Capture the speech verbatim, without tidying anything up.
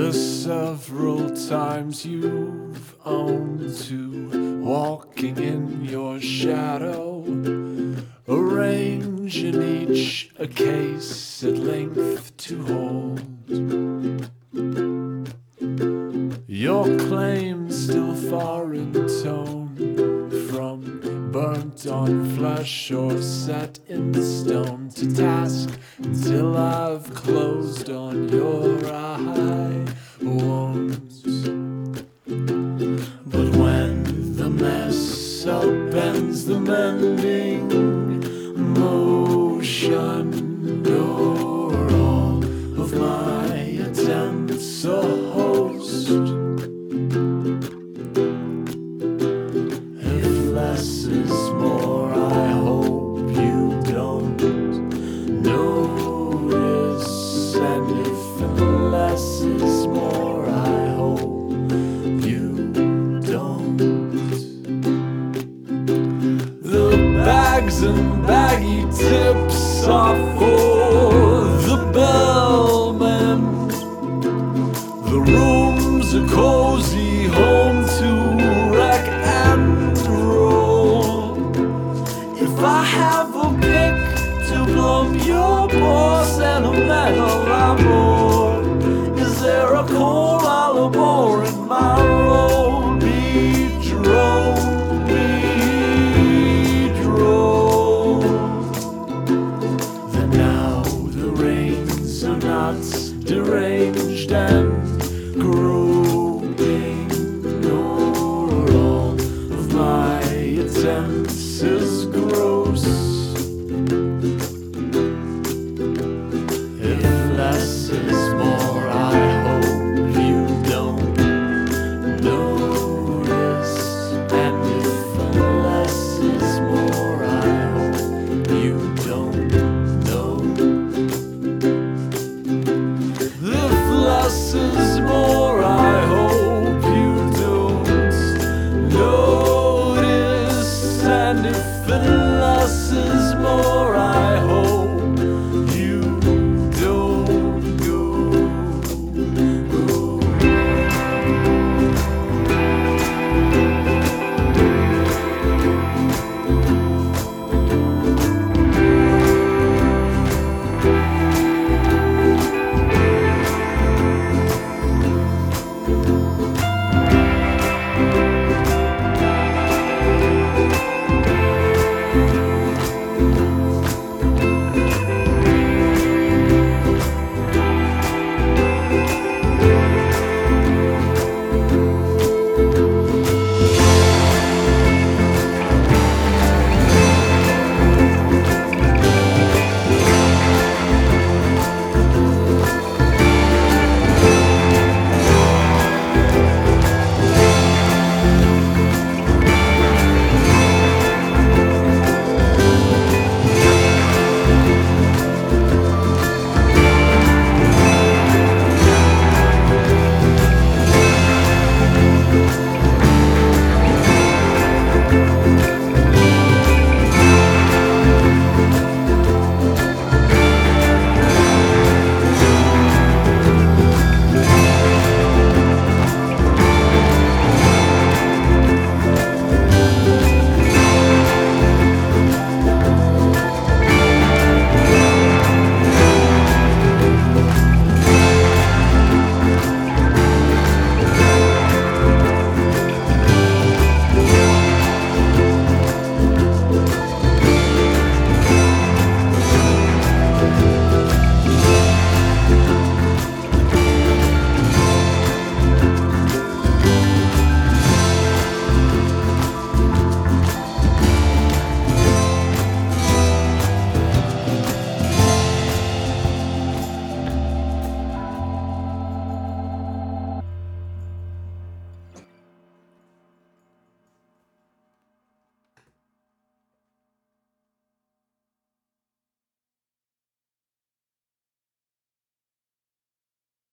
the several times you've owned to walking in your shadow, arrange in each a case at length to hold. Your claims still far in tone from burnt on flesh or set in stone to task until I've closed on your eye wounds. But when the mess upends the mending motion, you're all of my attempts a host. If less is more, I hope you don't notice. And if less is more, I hope you don't. The bags and baggy tips are for the bellman. The room's a cozy home.